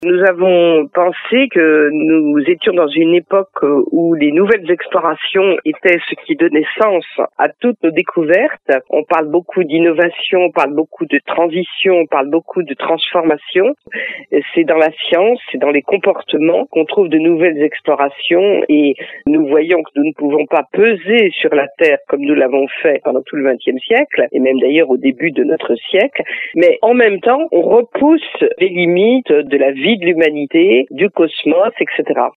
Nous avons pensé que nous étions dans une époque où les nouvelles explorations étaient ce qui donnait sens à toutes nos découvertes. On parle beaucoup d'innovation, on parle beaucoup de transition, on parle beaucoup de transformation. C'est dans la science, c'est dans les comportements qu'on trouve de nouvelles explorations et nous voyons que nous ne pouvons pas peser sur la Terre comme nous l'avons fait pendant tout le XXe siècle et même d'ailleurs au début de notre siècle. Mais en même temps, on repousse les limites de la vie de l'humanité, du cosmos, etc.